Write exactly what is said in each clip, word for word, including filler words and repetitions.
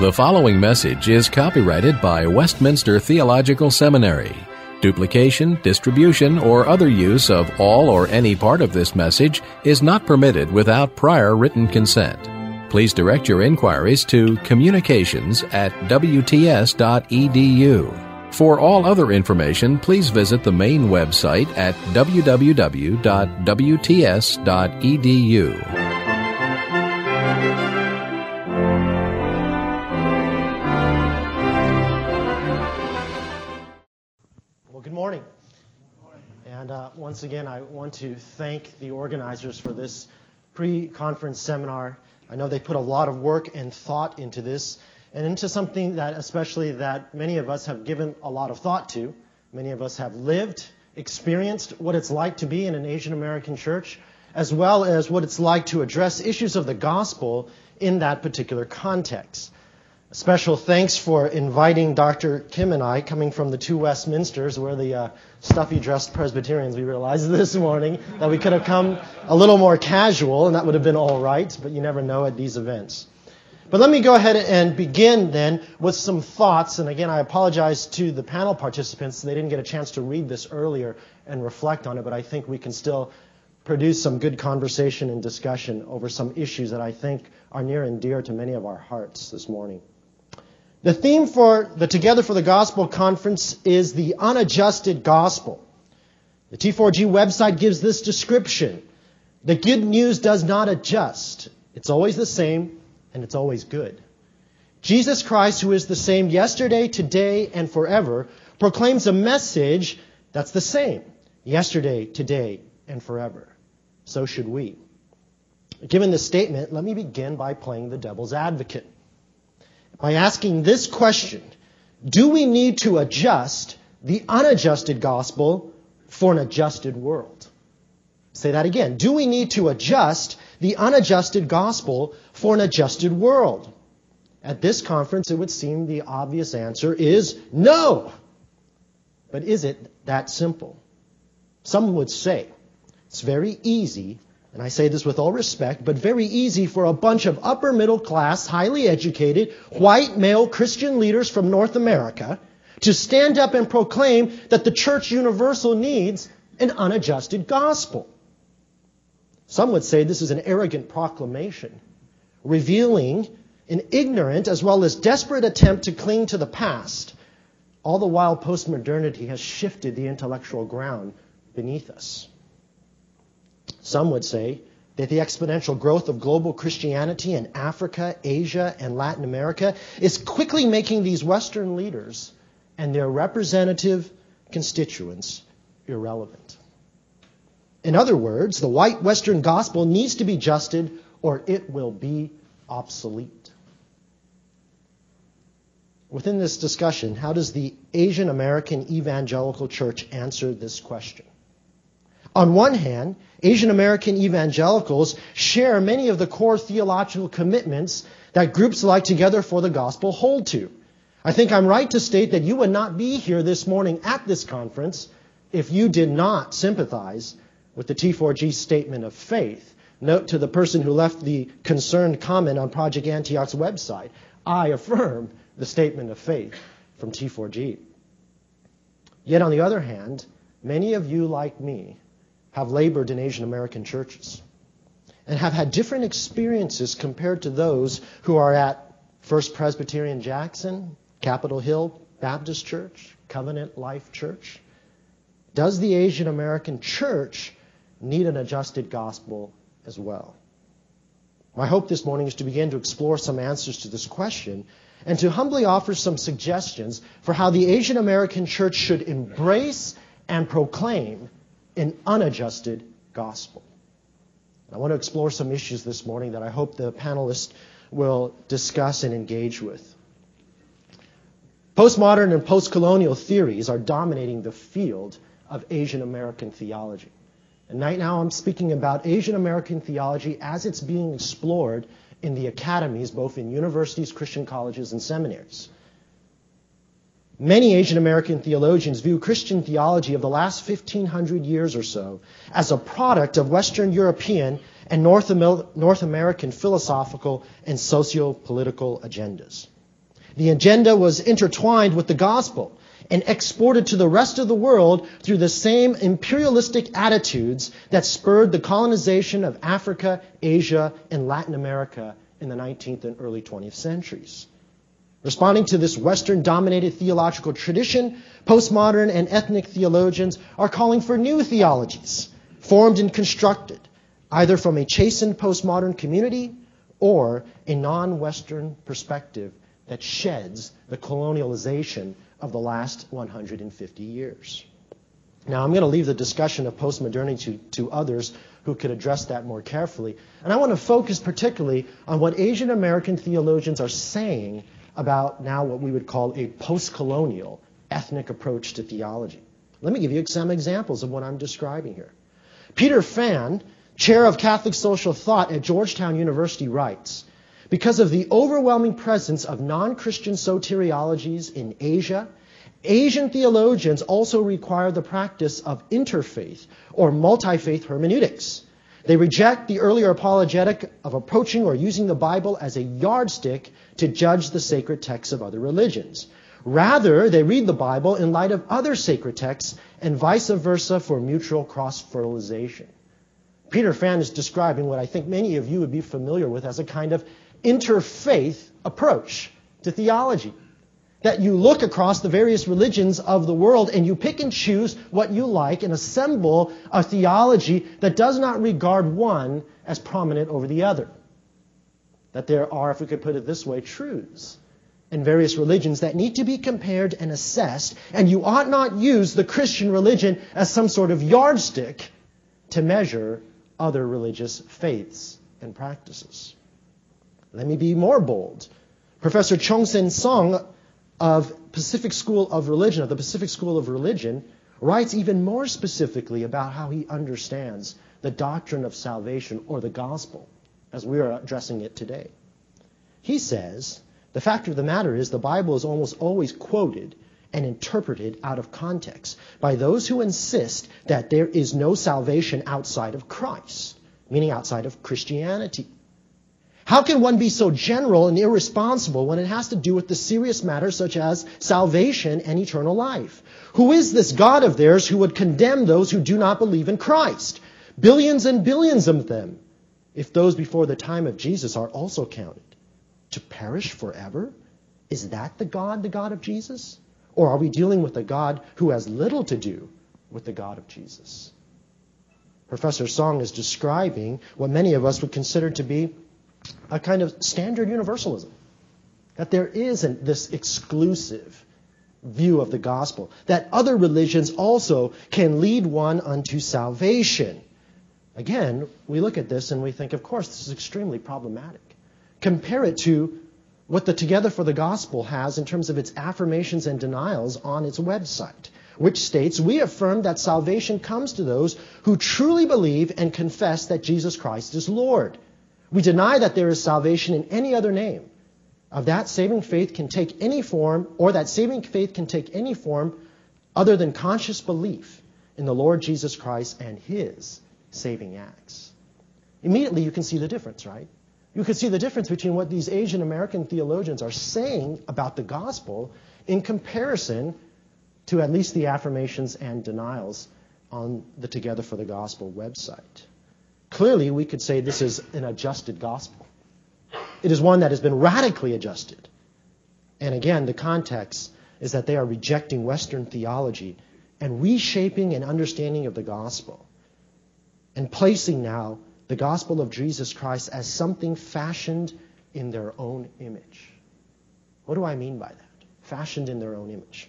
The following message is copyrighted by Westminster Theological Seminary. Duplication, distribution, or other use of all or any part of this message is not permitted without prior written consent. Please direct your inquiries to communications at w t s dot e d u. For all other information, please visit the main website at w w w dot w t s dot e d u. And uh, once again, I want to thank the organizers for this pre-conference seminar. I know they put a lot of work and thought into this, and into something that especially that many of us have given a lot of thought to. Many of us have lived, experienced what it's like to be in an Asian American church, as well as what it's like to address issues of the gospel in that particular context. A special thanks for inviting Doctor Kim and I, coming from the two Westminsters. We're the uh, stuffy-dressed Presbyterians, we realized this morning, that we could have come a little more casual, and that would have been all right, but you never know at these events. But let me go ahead and begin then with some thoughts, and again, I apologize to the panel participants. They didn't get a chance to read this earlier and reflect on it, but I think we can still produce some good conversation and discussion over some issues that I think are near and dear to many of our hearts this morning. The theme for the Together for the Gospel conference is the unadjusted gospel. The T four G website gives this description. The good news does not adjust. It's always the same, and it's always good. Jesus Christ, who is the same yesterday, today, and forever, proclaims a message that's the same yesterday, today, and forever. So should we. Given this statement, let me begin by playing the devil's advocate, by asking this question: do we need to adjust the unadjusted gospel for an adjusted world? Say that again. Do we need to adjust the unadjusted gospel for an adjusted world? At this conference, it would seem the obvious answer is no. But is it that simple? Some would say it's very easy, and I say this with all respect, but very easy for a bunch of upper middle class, highly educated, white male Christian leaders from North America to stand up and proclaim that the church universal needs an unadjusted gospel. Some would say this is an arrogant proclamation, revealing an ignorant as well as desperate attempt to cling to the past, all the while postmodernity has shifted the intellectual ground beneath us. Some would say that the exponential growth of global Christianity in Africa, Asia, and Latin America is quickly making these Western leaders and their representative constituents irrelevant. In other words, the white Western gospel needs to be adjusted or it will be obsolete. Within this discussion, how does the Asian American Evangelical Church answer this question? On one hand, Asian American evangelicals share many of the core theological commitments that groups like Together for the Gospel hold to. I think I'm right to state that you would not be here this morning at this conference if you did not sympathize with the T four G statement of faith. Note to the person who left the concerned comment on Project Antioch's website, I affirm the statement of faith from T four G. Yet on the other hand, many of you like me have labored in Asian American churches and have had different experiences compared to those who are at First Presbyterian Jackson, Capitol Hill Baptist Church, Covenant Life Church. Does the Asian American church need an adjusted gospel as well? My hope this morning is to begin to explore some answers to this question and to humbly offer some suggestions for how the Asian American church should embrace and proclaim an unadjusted gospel. I want to explore some issues this morning that I hope the panelists will discuss and engage with. Postmodern and postcolonial theories are dominating the field of Asian American theology. And right now I'm speaking about Asian American theology as it's being explored in the academies, both in universities, Christian colleges, and seminaries. Many Asian American theologians view Christian theology of the last fifteen hundred years or so as a product of Western European and North, Amer- North American philosophical and socio-political agendas. The agenda was intertwined with the gospel and exported to the rest of the world through the same imperialistic attitudes that spurred the colonization of Africa, Asia, and Latin America in the nineteenth and early twentieth centuries. Responding to this Western-dominated theological tradition, postmodern and ethnic theologians are calling for new theologies, formed and constructed, either from a chastened postmodern community or a non-Western perspective that sheds the colonialization of the last one hundred fifty years. Now, I'm going to leave the discussion of postmodernity to, to others who could address that more carefully. And I want to focus particularly on what Asian American theologians are saying about now what we would call a post-colonial ethnic approach to theology. Let me give you some examples of what I'm describing here. Peter Phan, chair of Catholic social thought at Georgetown University, writes, because of the overwhelming presence of non-Christian soteriologies in Asia, Asian theologians also require the practice of interfaith or multi-faith hermeneutics. They reject the earlier apologetic of approaching or using the Bible as a yardstick to judge the sacred texts of other religions. Rather, they read the Bible in light of other sacred texts and vice versa for mutual cross-fertilization. Peter Phan is describing what I think many of you would be familiar with as a kind of interfaith approach to theology. That you look across the various religions of the world and you pick and choose what you like and assemble a theology that does not regard one as prominent over the other. That there are, if we could put it this way, truths in various religions that need to be compared and assessed, and you ought not use the Christian religion as some sort of yardstick to measure other religious faiths and practices. Let me be more bold. Professor Chong-Sen Song of Pacific School of Religion, of the Pacific School of Religion, writes even more specifically about how he understands the doctrine of salvation or the gospel as we are addressing it today. He says, the fact of the matter is the Bible is almost always quoted and interpreted out of context by those who insist that there is no salvation outside of Christ, meaning outside of Christianity. How can one be so general and irresponsible when it has to do with the serious matters such as salvation and eternal life? Who is this God of theirs who would condemn those who do not believe in Christ? Billions and billions of them, if those before the time of Jesus are also counted. To perish forever? Is that the God, the God of Jesus? Or are we dealing with a God who has little to do with the God of Jesus? Professor Song is describing what many of us would consider to be a kind of standard universalism. That there isn't this exclusive view of the gospel. That other religions also can lead one unto salvation. Again, we look at this and we think, of course, this is extremely problematic. Compare it to what the Together for the Gospel has in terms of its affirmations and denials on its website, which states, we affirm that salvation comes to those who truly believe and confess that Jesus Christ is Lord. We deny that there is salvation in any other name. Of that saving faith can take any form, or that saving faith can take any form other than conscious belief in the Lord Jesus Christ and His saving acts. Immediately you can see the difference, right? You can see the difference between what these Asian American theologians are saying about the gospel in comparison to at least the affirmations and denials on the Together for the Gospel website. Clearly, we could say this is an adjusted gospel. It is one that has been radically adjusted. And again, the context is that they are rejecting Western theology and reshaping an understanding of the gospel and placing now the gospel of Jesus Christ as something fashioned in their own image. What do I mean by that? Fashioned in their own image.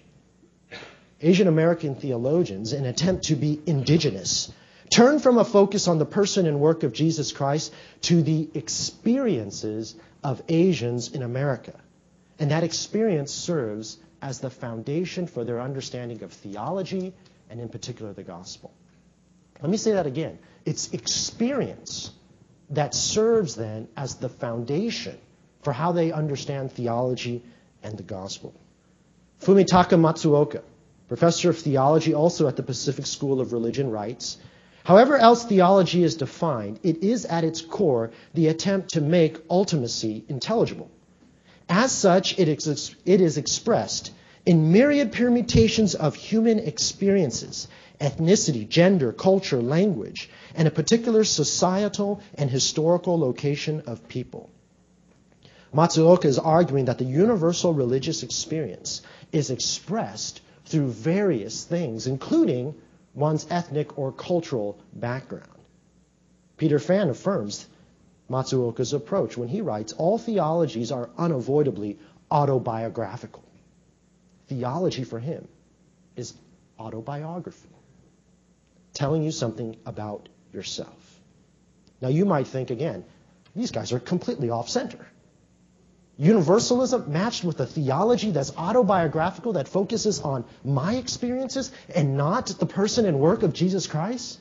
Asian American theologians, in an attempt to be indigenous, turn from a focus on the person and work of Jesus Christ to the experiences of Asians in America. And that experience serves as the foundation for their understanding of theology and in particular the gospel. Let me say that again. It's experience that serves then as the foundation for how they understand theology and the gospel. Fumitaka Matsuoka, professor of theology also at the Pacific School of Religion, writes, however else theology is defined, it is at its core the attempt to make ultimacy intelligible. As such, it is, it is expressed in myriad permutations of human experiences, ethnicity, gender, culture, language, and a particular societal and historical location of people. Matsuoka is arguing that the universal religious experience is expressed through various things, including one's ethnic or cultural background. Peter Fan affirms Matsuoka's approach when he writes, all theologies are unavoidably autobiographical. Theology for him is autobiography, telling you something about yourself. Now you might think again, these guys are completely off-center. Universalism matched with a theology that's autobiographical, that focuses on my experiences and not the person and work of Jesus Christ?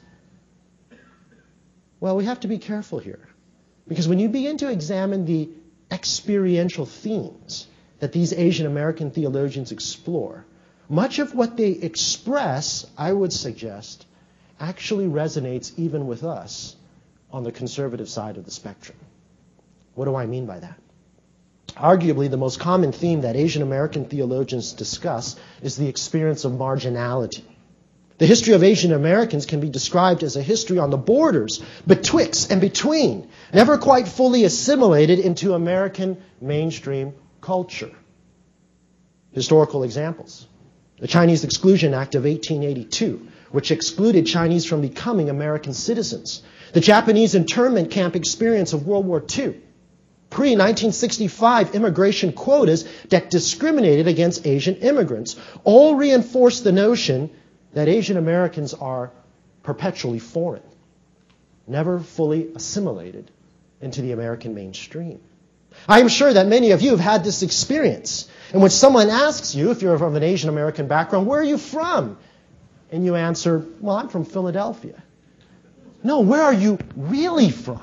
Well, we have to be careful here. Because when you begin to examine the experiential themes that these Asian American theologians explore, much of what they express, I would suggest, actually resonates even with us on the conservative side of the spectrum. What do I mean by that? Arguably, the most common theme that Asian American theologians discuss is the experience of marginality. The history of Asian Americans can be described as a history on the borders, betwixt and between, never quite fully assimilated into American mainstream culture. Historical examples. The Chinese Exclusion Act of eighteen eighty-two, which excluded Chinese from becoming American citizens. The Japanese internment camp experience of World War Two. Pre nineteen sixty-five immigration quotas that discriminated against Asian immigrants all reinforced the notion that Asian Americans are perpetually foreign, never fully assimilated into the American mainstream. I am sure that many of you have had this experience. And when someone asks you, if you're from an Asian American background, where are you from? And you answer, well, I'm from Philadelphia. No, where are you really from?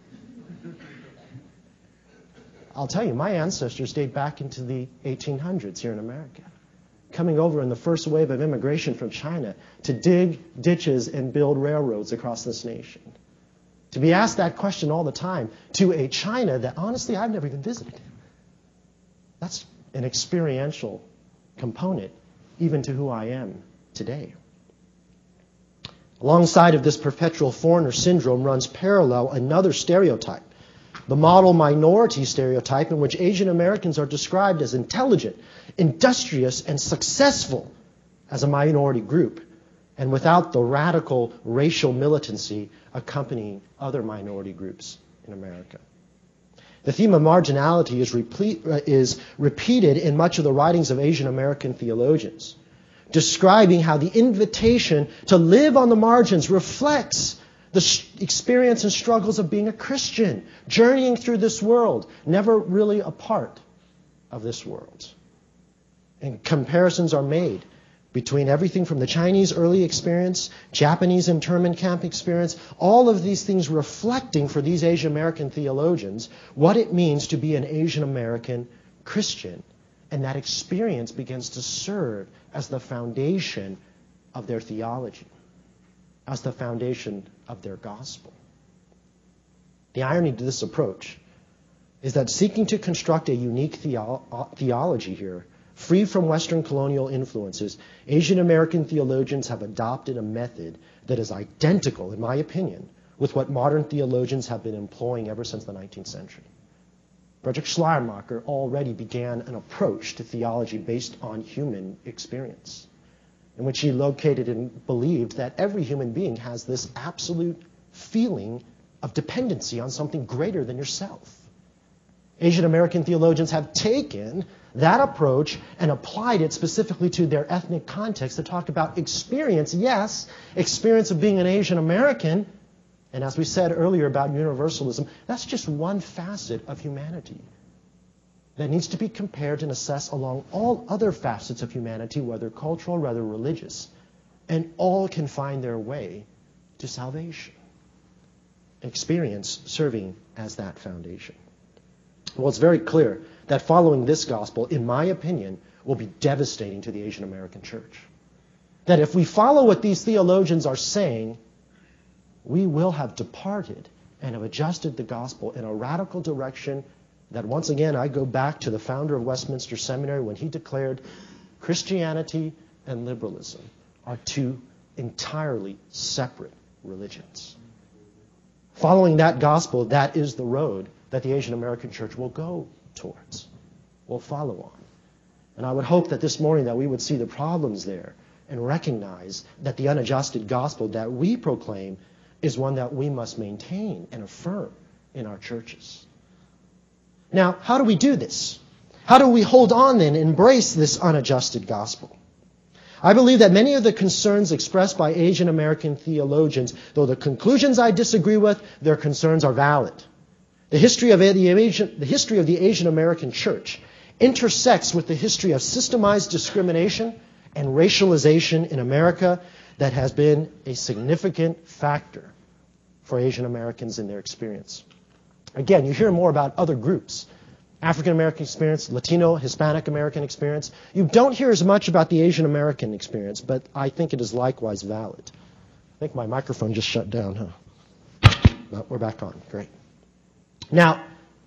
I'll tell you, my ancestors date back into the eighteen hundreds here in America, coming over in the first wave of immigration from China to dig ditches and build railroads across this nation. To be asked that question all the time to a China that, honestly, I've never even visited. That's an experiential component, even to who I am today. Alongside of this perpetual foreigner syndrome runs parallel another stereotype, the model minority stereotype, in which Asian Americans are described as intelligent, industrious, and successful as a minority group, and without the radical racial militancy accompanying other minority groups in America. The theme of marginality is, replete, uh, is repeated in much of the writings of Asian American theologians, describing how the invitation to live on the margins reflects the sh- experience and struggles of being a Christian, journeying through this world, never really a part of this world. And comparisons are made between everything from the Chinese early experience, Japanese internment camp experience, all of these things reflecting for these Asian American theologians what it means to be an Asian American Christian. And that experience begins to serve as the foundation of their theology, as the foundation of their gospel. The irony to this approach is that seeking to construct a unique theo- theology here, free from Western colonial influences, Asian American theologians have adopted a method that is identical, in my opinion, with what modern theologians have been employing ever since the nineteenth century. Frederick Schleiermacher already began an approach to theology based on human experience, in which he located and believed that every human being has this absolute feeling of dependency on something greater than yourself. Asian American theologians have taken that approach and applied it specifically to their ethnic context to talk about experience, yes, experience of being an Asian American. And as we said earlier about universalism, that's just one facet of humanity that needs to be compared and assessed along all other facets of humanity, whether cultural, whether religious, and all can find their way to salvation. Experience serving as that foundation. Well, it's very clear that following this gospel, in my opinion, will be devastating to the Asian American church. That if we follow what these theologians are saying, we will have departed and have adjusted the gospel in a radical direction that once again I go back to the founder of Westminster Seminary when he declared Christianity and liberalism are two entirely separate religions. Following that gospel, that is the road that the Asian American Church will go towards, will follow on. And I would hope that this morning that we would see the problems there and recognize that the unadjusted gospel that we proclaim is one that we must maintain and affirm in our churches. Now, how do we do this? How do we hold on then and embrace this unadjusted gospel? I believe that many of the concerns expressed by Asian American theologians, though the conclusions I disagree with, their concerns are valid. The history of the Asian, the history of the Asian American church intersects with the history of systemized discrimination and racialization in America that has been a significant factor for Asian Americans in their experience. Again, you hear more about other groups. African American experience, Latino, Hispanic American experience. You don't hear as much about the Asian American experience, but I think it is likewise valid. I think my microphone just shut down, huh? No, we're back on. Great. Now,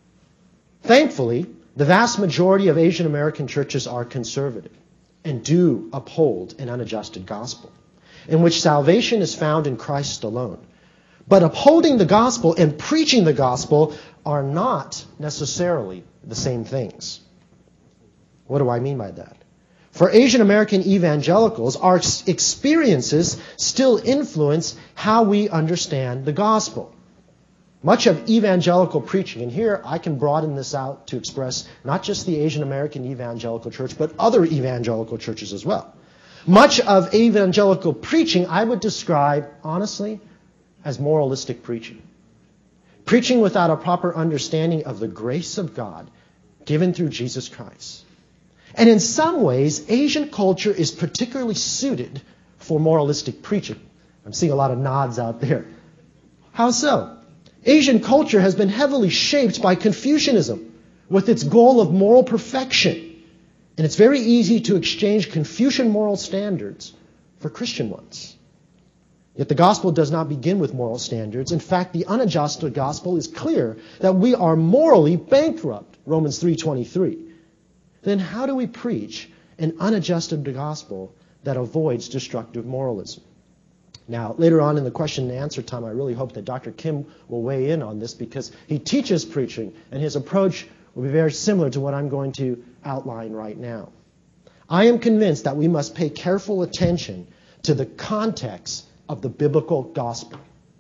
thankfully, the vast majority of Asian American churches are conservative and do uphold an unadjusted gospel, in which salvation is found in Christ alone. But upholding the gospel and preaching the gospel are not necessarily the same things. What do I mean by that? For Asian American evangelicals, our experiences still influence how we understand the gospel. Much of evangelical preaching, and here I can broaden this out to express not just the Asian American evangelical church, but other evangelical churches as well. Much of evangelical preaching I would describe, honestly, as moralistic preaching. Preaching without a proper understanding of the grace of God given through Jesus Christ. And in some ways, Asian culture is particularly suited for moralistic preaching. I'm seeing a lot of nods out there. How so? Asian culture has been heavily shaped by Confucianism with its goal of moral perfection. And it's very easy to exchange Confucian moral standards for Christian ones. Yet the gospel does not begin with moral standards. In fact, the unadjusted gospel is clear that we are morally bankrupt, Romans three twenty-three. Then how do we preach an unadjusted gospel that avoids destructive moralism? Now, later on in the question and answer time, I really hope that Doctor Kim will weigh in on this because he teaches preaching and his approach will be very similar to what I'm going to outline right now. I am convinced that we must pay careful attention to the context of the biblical gospel.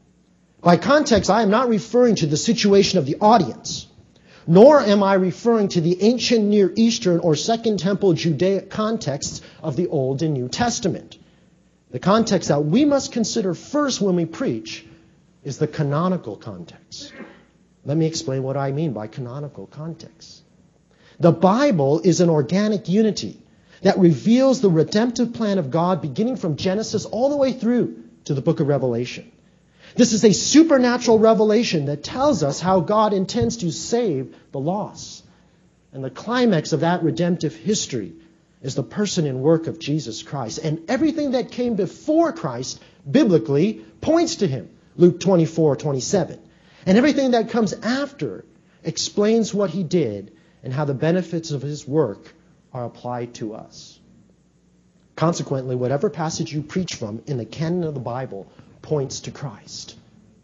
By context, I am not referring to the situation of the audience, nor am I referring to the ancient Near Eastern or Second Temple Judaic contexts of the Old and New Testament. The context that we must consider first when we preach is the canonical context. Let me explain what I mean by canonical context. The Bible is an organic unity that reveals the redemptive plan of God beginning from Genesis all the way through to the book of Revelation. This is a supernatural revelation that tells us how God intends to save the lost. And the climax of that redemptive history is the person and work of Jesus Christ. And everything that came before Christ, biblically, points to him. Luke twenty-four twenty-seven. And everything that comes after explains what he did and how the benefits of his work are applied to us. Consequently, whatever passage you preach from in the canon of the Bible points to Christ.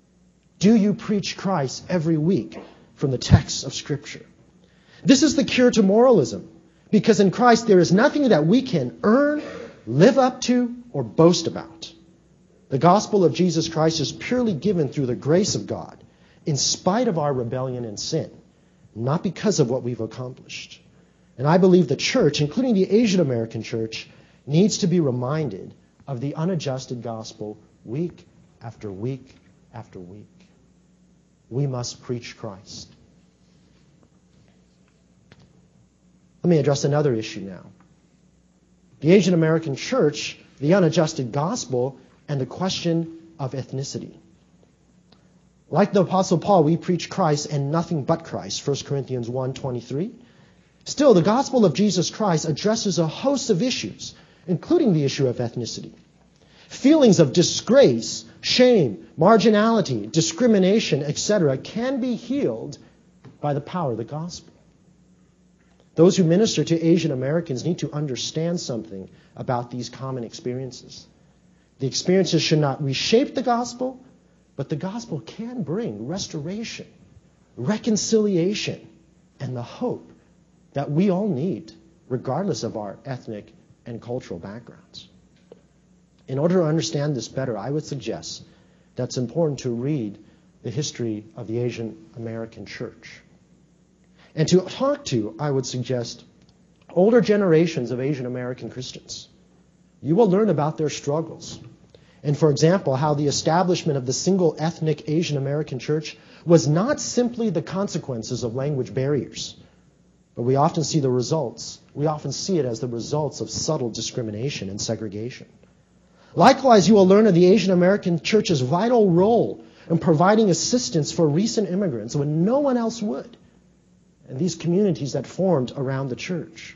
Do you preach Christ every week from the text of Scripture? This is the cure to moralism, because in Christ there is nothing that we can earn, live up to, or boast about. The gospel of Jesus Christ is purely given through the grace of God, in spite of our rebellion and sin, not because of what we've accomplished. And I believe the church, including the Asian American church, needs to be reminded of the unadjusted gospel week after week after week. We must preach Christ. Let me address another issue now. The Asian American church, the unadjusted gospel, and the question of ethnicity. Like the Apostle Paul, we preach Christ and nothing but Christ, First Corinthians one twenty-three. Still, the gospel of Jesus Christ addresses a host of issues, including the issue of ethnicity. Feelings of disgrace, shame, marginality, discrimination, et cetera can be healed by the power of the gospel. Those who minister to Asian Americans need to understand something about these common experiences. The experiences should not reshape the gospel, but the gospel can bring restoration, reconciliation, and the hope that we all need, regardless of our ethnic and cultural backgrounds. In order to understand this better, I would suggest that it's important to read the history of the Asian American church. And to talk to, I would suggest, older generations of Asian American Christians. You will learn about their struggles. And for example, how the establishment of the single ethnic Asian American church was not simply the consequences of language barriers, but we often see the results. We often see it as the results of subtle discrimination and segregation. Likewise, you will learn of the Asian American church's vital role in providing assistance for recent immigrants when no one else would, and these communities that formed around the church.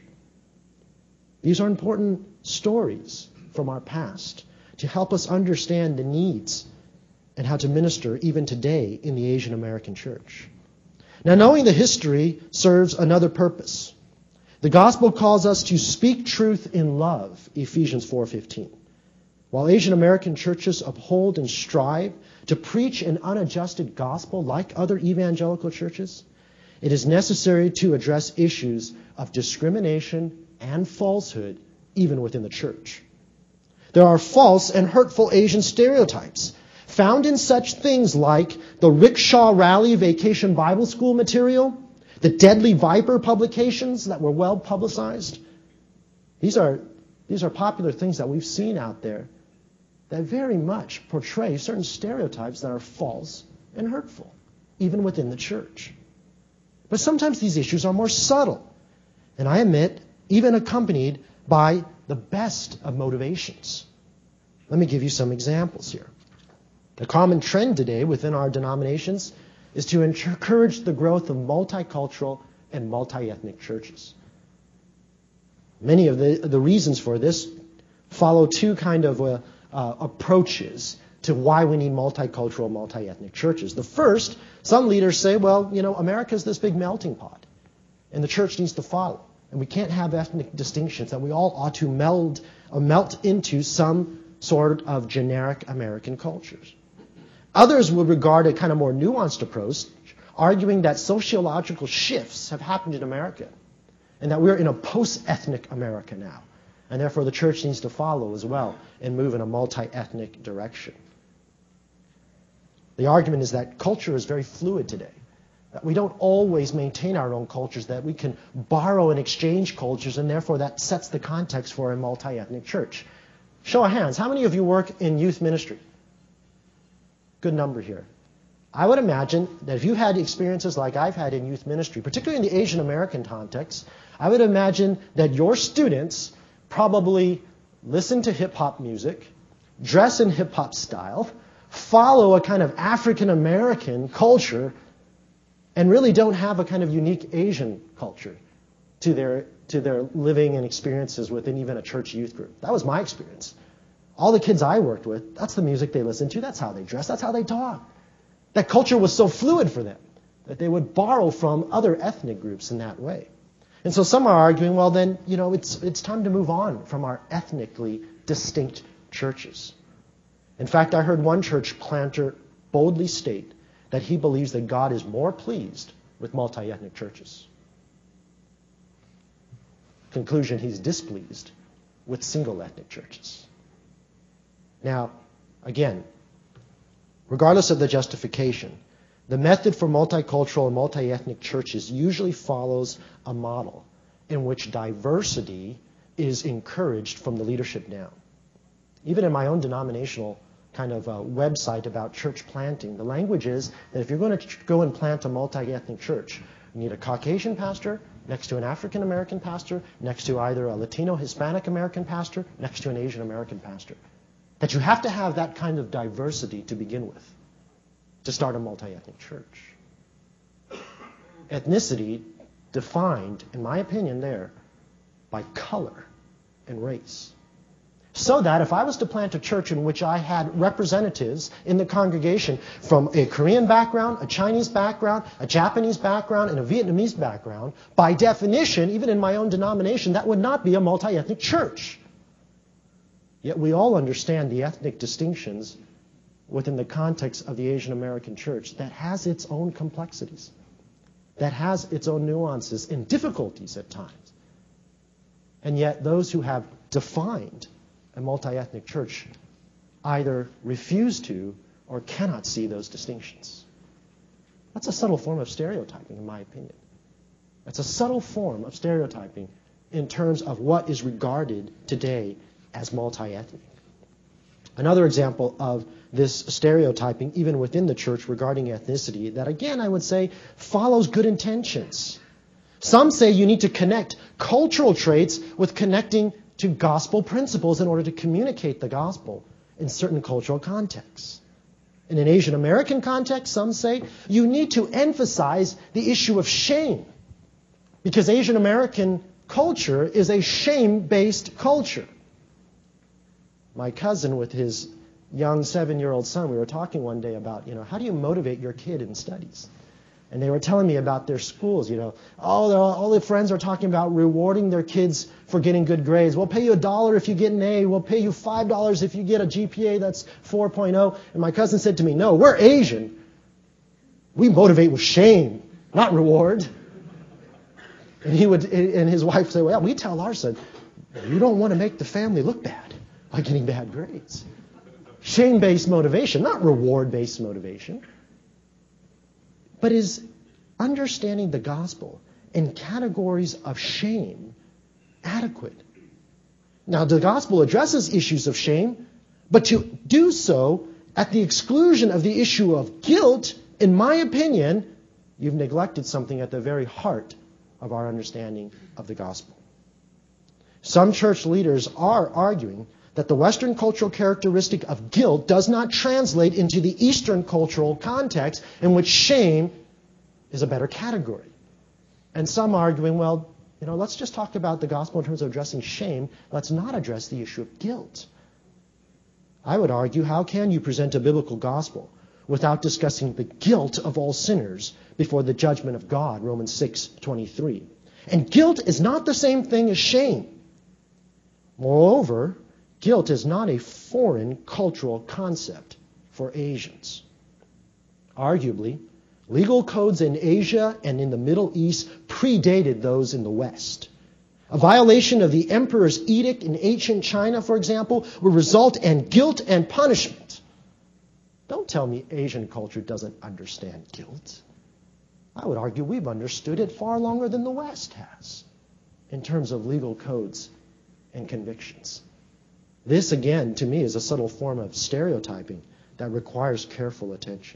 These are important stories from our past to help us understand the needs and how to minister even today in the Asian American church. Now, knowing the history serves another purpose. The gospel calls us to speak truth in love, Ephesians four fifteen. While Asian American churches uphold and strive to preach an unadjusted gospel like other evangelical churches, it is necessary to address issues of discrimination and falsehood even within the church. There are false and hurtful Asian stereotypes found in such things like the Rickshaw Rally Vacation Bible School material, the Deadly Viper publications that were well publicized. These are, these are popular things that we've seen out there that very much portray certain stereotypes that are false and hurtful, even within the church. But sometimes these issues are more subtle, and I admit, even accompanied by the best of motivations. Let me give you some examples here. A common trend today within our denominations is to encourage the growth of multicultural and multi-ethnic churches. Many of the, the reasons for this follow two kind of uh, uh, approaches to why we need multicultural, multi-ethnic churches. The first, some leaders say, well, you know, America's this big melting pot, and the church needs to follow. And we can't have ethnic distinctions, that we all ought to meld or melt into some sort of generic American cultures. Others would regard a kind of more nuanced approach, arguing that sociological shifts have happened in America, and that we're in a post-ethnic America now, and therefore the church needs to follow as well and move in a multi-ethnic direction. The argument is that culture is very fluid today. That we don't always maintain our own cultures, that we can borrow and exchange cultures, and therefore that sets the context for a multi-ethnic church. Show of hands, how many of you work in youth ministry? Good number here. I would imagine that if you had experiences like I've had in youth ministry, particularly in the Asian American context, I would imagine that your students probably listen to hip-hop music, dress in hip-hop style, follow a kind of African American culture, and really don't have a kind of unique Asian culture to their to their living and experiences within even a church youth group. That was my experience. All the kids I worked with, that's the music they listened to, that's how they dressed, that's how they talked. That culture was so fluid for them that they would borrow from other ethnic groups in that way. And so some are arguing, well then, you know, it's it's time to move on from our ethnically distinct churches. In fact, I heard one church planter boldly state that he believes that God is more pleased with multi-ethnic churches. Conclusion, he's displeased with single ethnic churches. Now, again, regardless of the justification, the method for multicultural and multi-ethnic churches usually follows a model in which diversity is encouraged from the leadership down. Even in my own denominational kind of a website about church planting, the language is that if you're going to go and plant a multi-ethnic church, you need a Caucasian pastor next to an African American pastor, next to either a Latino Hispanic American pastor, next to an Asian American pastor. That you have to have that kind of diversity to begin with to start a multi-ethnic church. Ethnicity defined, in my opinion there, by color and race. So that if I was to plant a church in which I had representatives in the congregation from a Korean background, a Chinese background, a Japanese background, and a Vietnamese background, by definition, even in my own denomination, that would not be a multi-ethnic church. Yet we all understand the ethnic distinctions within the context of the Asian American church that has its own complexities, that has its own nuances and difficulties at times. And yet those who have defined a multi-ethnic church either refuse to or cannot see those distinctions. That's a subtle form of stereotyping, in my opinion. That's a subtle form of stereotyping in terms of what is regarded today as multi-ethnic. Another example of this stereotyping, even within the church regarding ethnicity, that again I would say follows good intentions. Some say you need to connect cultural traits with connecting to gospel principles in order to communicate the gospel in certain cultural contexts. In an Asian American context, some say you need to emphasize the issue of shame, because Asian American culture is a shame-based culture. My cousin with his young seven-year-old son, we were talking one day about, you know, how do you motivate your kid in studies? And they were telling me about their schools, you know. All, all their friends are talking about rewarding their kids for getting good grades. We'll pay you a dollar if you get an A. We'll pay you five dollars if you get a G P A that's four point oh. And my cousin said to me, no, we're Asian. We motivate with shame, not reward. And he would, and his wife would say, well, we tell our son, you don't want to make the family look bad by getting bad grades. Shame-based motivation, not reward-based motivation. But is understanding the gospel in categories of shame adequate? Now, the gospel addresses issues of shame, but to do so at the exclusion of the issue of guilt, in my opinion, you've neglected something at the very heart of our understanding of the gospel. Some church leaders are arguing that the Western cultural characteristic of guilt does not translate into the Eastern cultural context in which shame is a better category. And some arguing, well, you know, let's just talk about the gospel in terms of addressing shame. Let's not address the issue of guilt. I would argue, how can you present a biblical gospel without discussing the guilt of all sinners before the judgment of God, Romans six twenty-three. And guilt is not the same thing as shame. Moreover, guilt is not a foreign cultural concept for Asians. Arguably, legal codes in Asia and in the Middle East predated those in the West. A violation of the emperor's edict in ancient China, for example, would result in guilt and punishment. Don't tell me Asian culture doesn't understand guilt. I would argue we've understood it far longer than the West has in terms of legal codes and convictions. This, again, to me, is a subtle form of stereotyping that requires careful attention.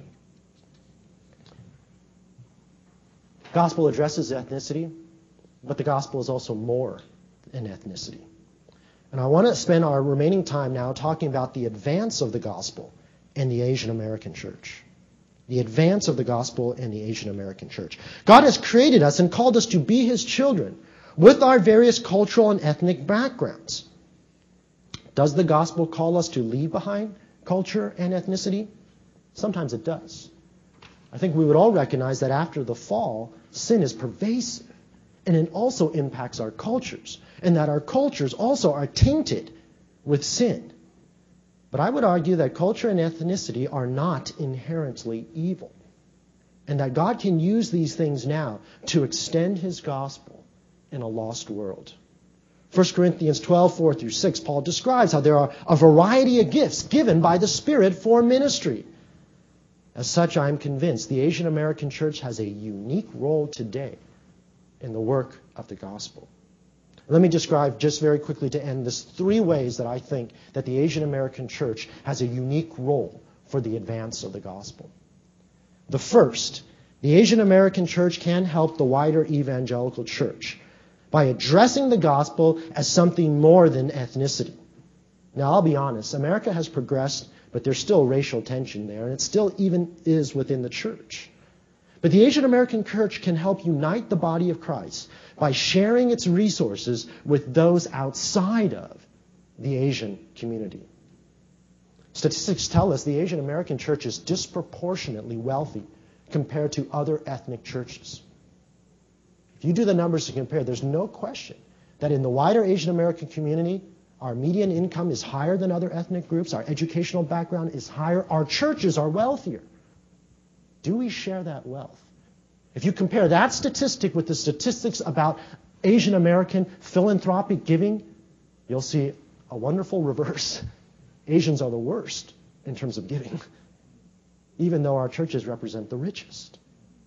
Gospel addresses ethnicity, but the gospel is also more than ethnicity. And I want to spend our remaining time now talking about the advance of the gospel in the Asian American church. The advance of the gospel in the Asian American church. God has created us and called us to be His children with our various cultural and ethnic backgrounds. Does the gospel call us to leave behind culture and ethnicity? Sometimes it does. I think we would all recognize that after the fall, sin is pervasive, and it also impacts our cultures, and that our cultures also are tainted with sin. But I would argue that culture and ethnicity are not inherently evil, and that God can use these things now to extend His gospel in a lost world. First Corinthians twelve, four through six, Paul describes how there are a variety of gifts given by the Spirit for ministry. As such, I am convinced the Asian American church has a unique role today in the work of the gospel. Let me describe just very quickly to end this three ways that I think that the Asian American church has a unique role for the advance of the gospel. The first, the Asian American church can help the wider evangelical church by addressing the gospel as something more than ethnicity. Now, I'll be honest, America has progressed, but there's still racial tension there, and it still even is within the church. But the Asian American church can help unite the body of Christ by sharing its resources with those outside of the Asian community. Statistics tell us the Asian American church is disproportionately wealthy compared to other ethnic churches. If you do the numbers to compare, there's no question that in the wider Asian American community, our median income is higher than other ethnic groups, our educational background is higher, our churches are wealthier. Do we share that wealth? If you compare that statistic with the statistics about Asian American philanthropic giving, you'll see a wonderful reverse. Asians are the worst in terms of giving, even though our churches represent the richest.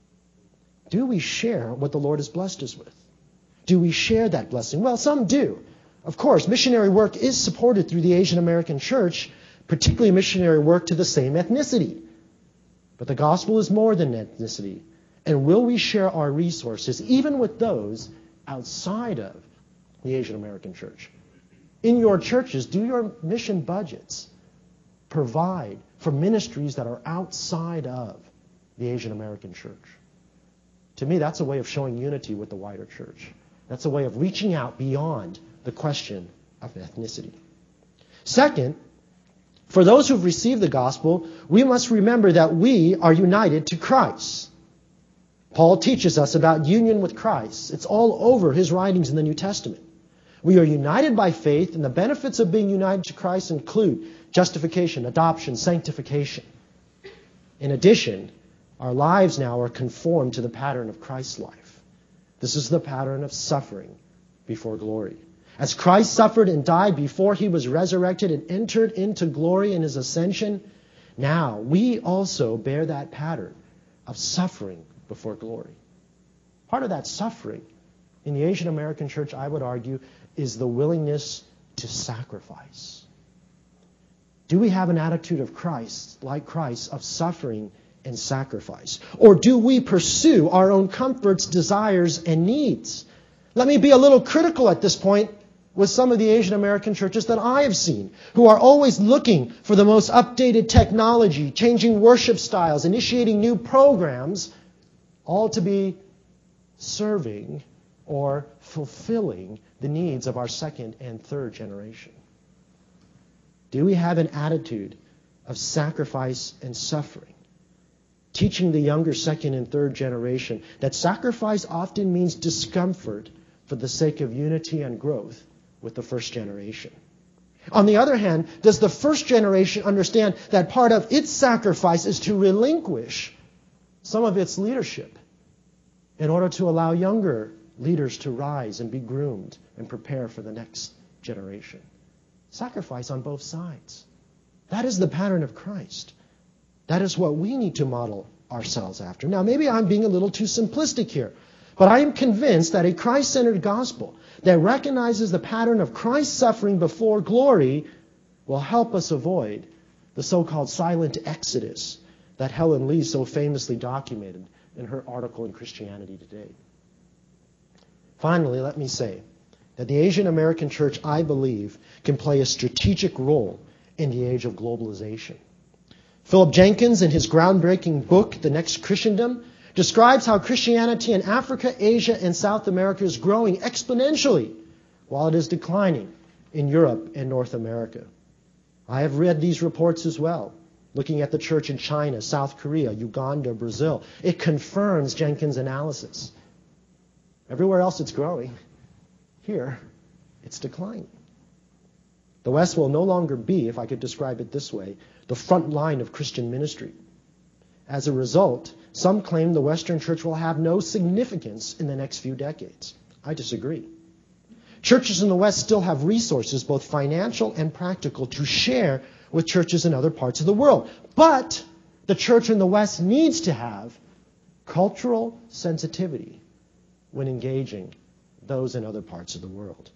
Do we share what the Lord has blessed us with? Do we share that blessing? Well, some do. Of course, missionary work is supported through the Asian American church, particularly missionary work to the same ethnicity. But the gospel is more than ethnicity. And will we share our resources, even with those outside of the Asian American church? In your churches, do your mission budgets provide for ministries that are outside of the Asian American church? To me, that's a way of showing unity with the wider church. That's a way of reaching out beyond the question of ethnicity. Second, for those who've received the gospel, we must remember that we are united to Christ. Paul teaches us about union with Christ. It's all over his writings in the New Testament. We are united by faith, and the benefits of being united to Christ include justification, adoption, sanctification. In addition, our lives now are conformed to the pattern of Christ's life. This is the pattern of suffering before glory. As Christ suffered and died before he was resurrected and entered into glory in his ascension, now we also bear that pattern of suffering before glory. Part of that suffering in the Asian American church, I would argue, is the willingness to sacrifice. Do we have an attitude of Christ, like Christ, of suffering and sacrifice? Or do we pursue our own comforts, desires, and needs? Let me be a little critical at this point with some of the Asian American churches that I have seen, who are always looking for the most updated technology, changing worship styles, initiating new programs, all to be serving or fulfilling the needs of our second and third generation. Do we have an attitude of sacrifice and suffering, teaching the younger second and third generation that sacrifice often means discomfort for the sake of unity and growth with the first generation? On the other hand, does the first generation understand that part of its sacrifice is to relinquish some of its leadership in order to allow younger leaders to rise and be groomed and prepare for the next generation? Sacrifice on both sides. That is the pattern of Christ. That is what we need to model ourselves after. Now, maybe I'm being a little too simplistic here, but I am convinced that a Christ-centered gospel that recognizes the pattern of Christ's suffering before glory will help us avoid the so-called silent exodus that Helen Lee so famously documented in her article in Christianity Today. Finally, let me say that the Asian American church, I believe, can play a strategic role in the age of globalization. Philip Jenkins, in his groundbreaking book, The Next Christendom, describes how Christianity in Africa, Asia, and South America is growing exponentially, while it is declining in Europe and North America. I have read these reports as well, looking at the church in China, South Korea, Uganda, Brazil. It confirms Jenkins' analysis. Everywhere else it's growing. Here, it's declining. The West will no longer be, if I could describe it this way, the front line of Christian ministry. As a result, some claim the Western church will have no significance in the next few decades. I disagree. Churches in the West still have resources, both financial and practical, to share with churches in other parts of the world. But the church in the West needs to have cultural sensitivity when engaging those in other parts of the world.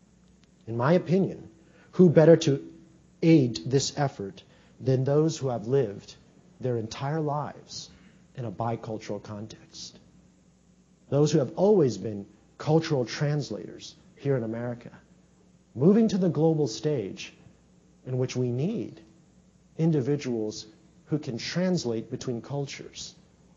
In my opinion, who better to aid this effort than those who have lived their entire lives in a bicultural context? Those who have always been cultural translators here in America, moving to the global stage in which we need individuals who can translate between cultures,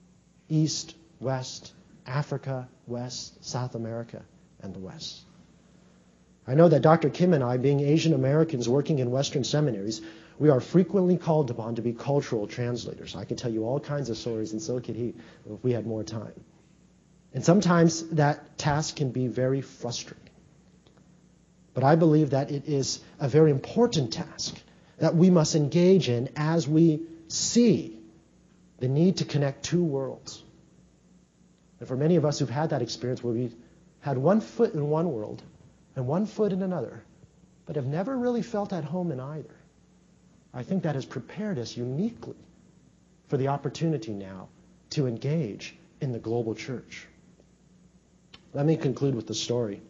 East, West, Africa, West, South America, and the West. I know that Doctor Kim and I, being Asian Americans working in Western seminaries, we are frequently called upon to be cultural translators. I can tell you all kinds of stories, and so could he if we had more time. And sometimes that task can be very frustrating. But I believe that it is a very important task that we must engage in as we see the need to connect two worlds. And for many of us who've had that experience where we've had one foot in one world and one foot in another, but have never really felt at home in either, I think that has prepared us uniquely for the opportunity now to engage in the global church. Let me conclude with the story.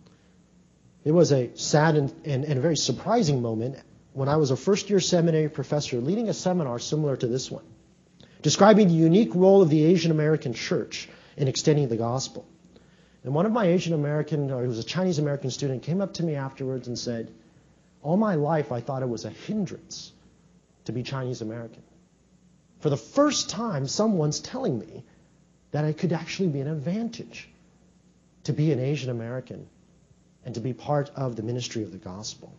It was a sad and, and, and a very surprising moment when I was a first-year seminary professor leading a seminar similar to this one, describing the unique role of the Asian American church in extending the gospel. And one of my Asian American, or he was a Chinese American student, came up to me afterwards and said, all my life I thought it was a hindrance to be Chinese American. For the first time, someone's telling me that it could actually be an advantage to be an Asian American and to be part of the ministry of the gospel.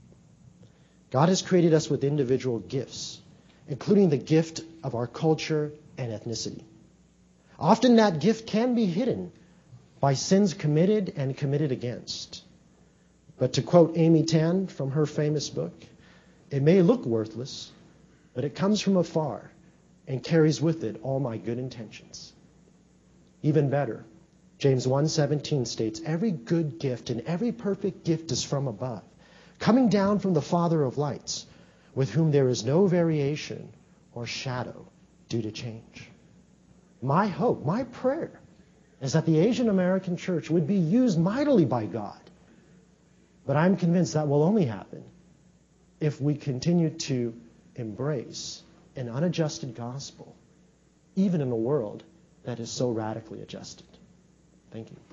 God has created us with individual gifts, including the gift of our culture and ethnicity. Often that gift can be hidden by sins committed and committed against. But to quote Amy Tan from her famous book, it may look worthless, but it comes from afar and carries with it all my good intentions. Even better, James one seventeen states, every good gift and every perfect gift is from above, coming down from the Father of lights, with whom there is no variation or shadow due to change. My hope, my prayer, is that the Asian American church would be used mightily by God. But I'm convinced that will only happen if we continue to embrace an unadjusted gospel, even in a world that is so radically adjusted. Thank you.